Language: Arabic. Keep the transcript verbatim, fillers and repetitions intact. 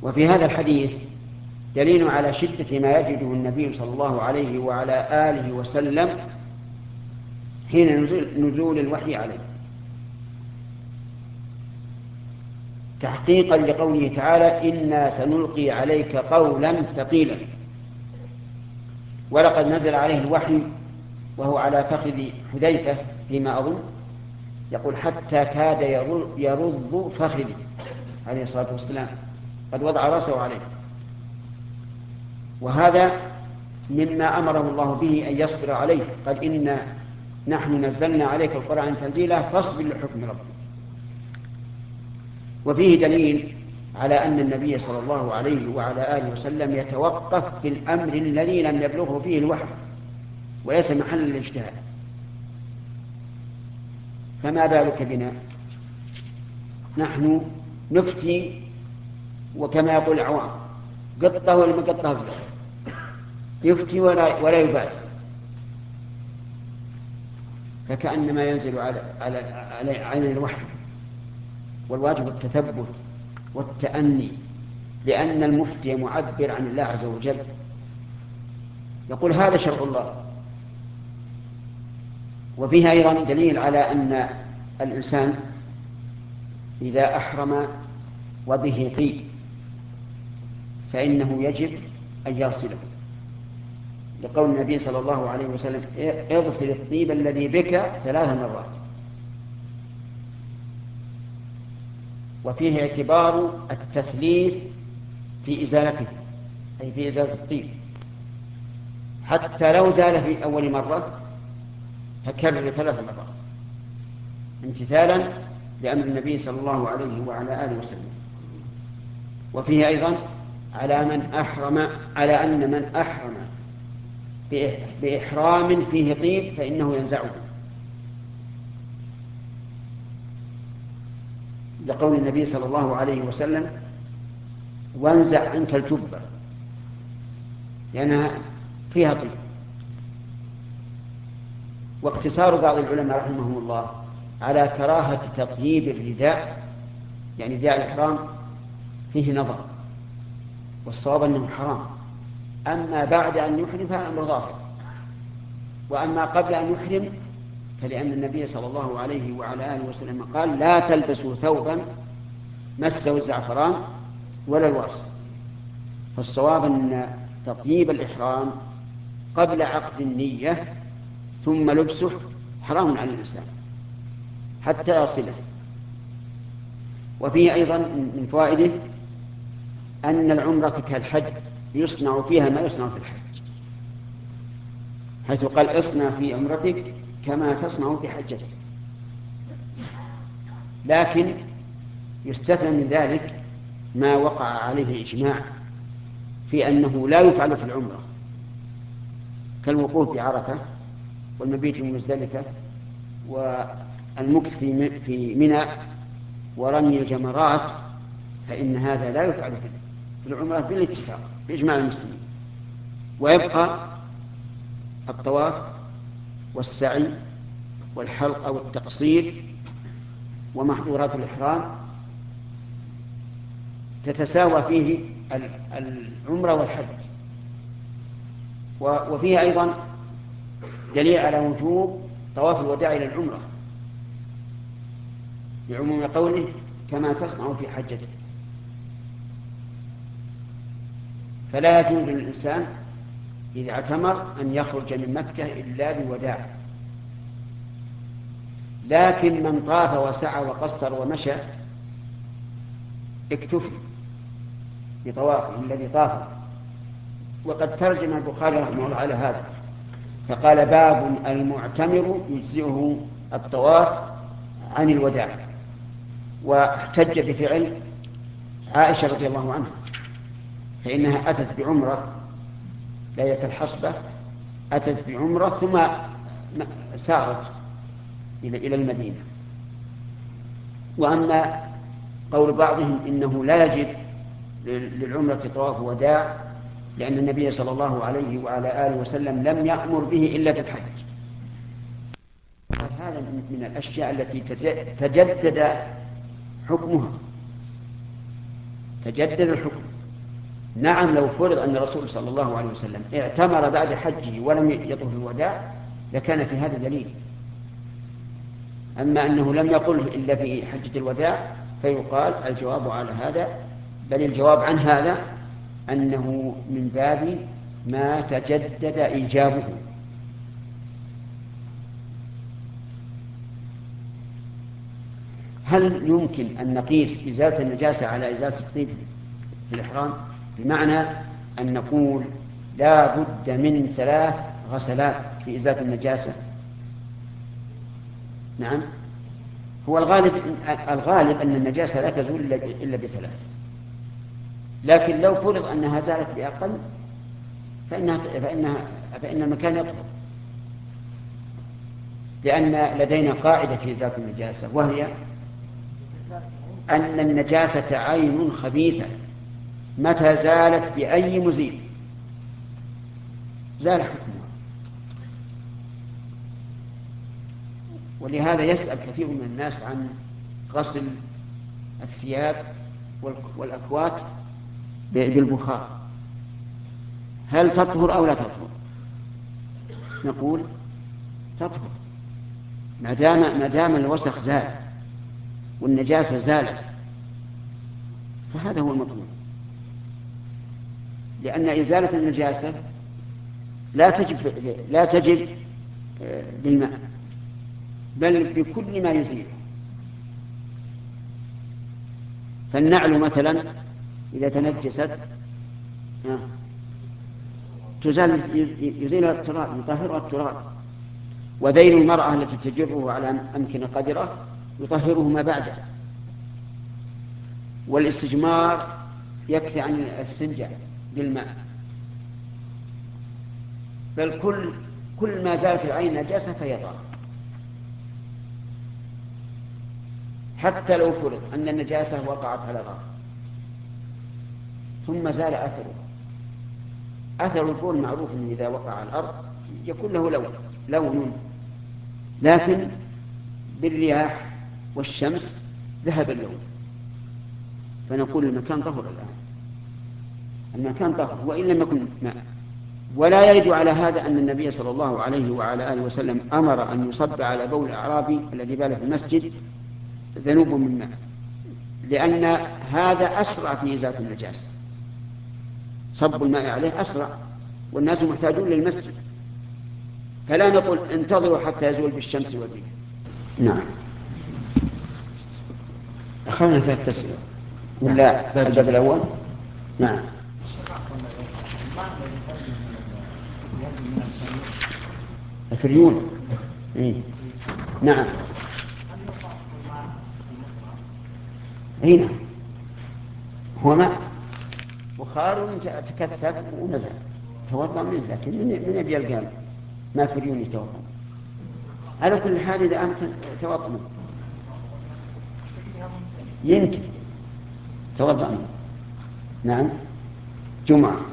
وفي هذا الحديث دليل على شدة ما يجده النبي صلى الله عليه وعلى آله وسلم حين نزول الوحي عليه، تحقيقا لقوله تعالى: إنا سنلقي عليك قولا ثقيلا. ولقد نزل عليه الوحي وهو على فخذ حذيفة فيما أظن، يقول: حتى كاد يرض فخذي عليه الصلاة والسلام، قد وضع رأسه عليه. وهذا مما أمره الله به أن يصبر عليه، قال: إنا نحن نزلنا عليك القرآن تنزيلا فاصبر لحكم ربك. وفيه دليل على أن النبي صلى الله عليه وعلى آله وسلم يتوقف في الأمر الذي لم يبلغه فيه الوحي وليس محل الاجتهاد، فما بالك بنا نحن نفتي وكما يقول العوام قطة ولا ما قطة، يفتي ولا, ولا يبالي، فكأنما ينزل على, على, على, على الوحي. والواجب التثبت والتأني، لأن المفتي معبر عن الله عز وجل، يقول: هذا شرع الله. وفيها أيضا دليل على أن الإنسان إذا أحرم وبه طيب فإنه يجب أن يغسله، لقول النبي صلى الله عليه وسلم: اغسل الطيب الذي بك ثلاث مرات. وفيه اعتبار التثليث في إزالته، أي في إزالة الطيب، حتى لو زال في أول مرة فكرر ثلاث مرات امتثالا لأمر النبي صلى الله عليه وعلى آله وسلم. وفيه أيضا على من أحرم على أن من أحرم بإحرام فيه طيب فإنه ينزعه، لقول النبي صلى الله عليه وسلم: وانزع عنك الجبة، لأنها فيها طيب. واقتصار بعض العلماء رحمهم الله على كراهة تطييب الرداء، يعني رداء الإحرام، فيه نظر، والصواب أنه حرام. أما بعد أن يحرم فالأمر ظاهر، وأما قبل أن يحرم فلأن النبي صلى الله عليه وعلى آله وسلم قال: لا تلبسوا ثوبا مسه الزعفران ولا الورس. فالصواب أن تطيب الإحرام قبل عقد النية ثم لبسه حرام على الإنسان حتى يصله. وفيه أيضا من فوائده أن العمرة كالحج يصنع فيها ما يصنع في الحج، حيث قال: اصنع في عمرتك كما تصنع في حجتك. لكن يستثنى من ذلك ما وقع عليه الإجماع في أنه لا يفعل في العمرة، كالوقوف بعرفة والمبيت في مزدلفة والمكث في منى ورمي الجمرات، فإن هذا لا يفعل في العمرة بالاتفاق بإجماع المسلمين. ويبقى الطواف والسعي والحلق أو التقصير ومحظورات الإحرام تتساوى فيه العمرة والحج. وفيه أيضا دليل على وجوب طواف الوداع إلى العمرة بعموم قوله: كما تصنع في حجتك. فلا يجوز للإنسان إذا اعتمر أن يخرج من مكة إلا بوداع، لكن من طاف وسعى وقصر ومشى اكتفي بطوافه الذي طافه. وقد ترجم البخاري رحمه الله على هذا فقال: باب المعتمر يجزئه الطواف عن الوداع. واحتج بفعل عائشة رضي الله عنها، فإنها أتت بعمرة ليلة الحصبة، أتت بعمرة ثم سارت إلى المدينة. وأما قول بعضهم إنه لا يجب للعمرة طواف وداع لأن النبي صلى الله عليه وعلى آله وسلم لم يأمر به إلا في الحج، هذا من الأشياء التي تجدد حكمها، تجدد الحكم. نعم لو فرض أن الرسول صلى الله عليه وسلم اعتمر بعد حجه ولم يطف الوداع لكان في هذا دليل. أما أنه لم يقل إلا في حجة الوداع فيقال الجواب على هذا، بل الجواب عن هذا أنه من باب ما تجدد إيجابه. هل يمكن أن نقيس إزالة النجاسة على إزالة الطيب في الإحرام؟ بمعنى أن نقول لا بد من ثلاث غسلات في إزالة النجاسة. نعم، هو الغالب الغالب أن النجاسة لا تزول إلا بثلاث، لكن لو فرض أنها زالت بأقل فإنها فإنها فإن المكان يطهر، لأن لدينا قاعدة في إزالة النجاسة وهي أن النجاسة عين خبيثة متى زالت بأي مزيل زال حكمها. ولهذا يسأل كثير من الناس عن غسل الثياب والأكوات بالبخار، هل تطهر أو لا تطهر؟ نقول تطهر ما دام ما دام الوسخ زال والنجاسة زالت، فهذا هو المطلوب. لأن إزالة النجاسة لا تجب لا تجب بالماء بل بكل ما يزيل. فالنعل مثلا إذا تنجست تزال يزيلها التراب يطهرها التراب، وذيل المرأة التي تجره على أمكنة قدرة يطهره ما بعده، والاستجمار يكفي عن الاستنجاء بالماء. بل كل كل ما زالت العين نجاسة فهي طاهرة، حتى لو فرض أن النجاسة وقعت على الأرض ثم زال أثره. أثر البول معروف أنه إذا وقع على الأرض يكون له لون لون لكن بالرياح والشمس ذهب اللون، فنقول المكان طهر الآن، المكان طهر وإن لم يكن ماء. ولا يرد على هذا أن النبي صلى الله عليه وعلى آله وسلم أمر أن يصب على بول الأعرابي الذي بال في المسجد ذنوب من ماء، لأن هذا أسرع في إزالة النجاسة، صب الماء عليه أسرع والناس محتاجون للمسجد، فلا نقول انتظروا حتى يزول بالشمس والريح. نعم، أخذنا ثلاث أسئلة ولا الباب الأول؟ نعم. الفريون إيه؟ نعم. هنا هو ماء بخار تكثف ونزل توضأ منه، لكن من يبي يلقى ما فريون يتوضأ؟ على كل حال إذا أمكن توضأ منه، يمكن توضأ منه. نعم، جمعة.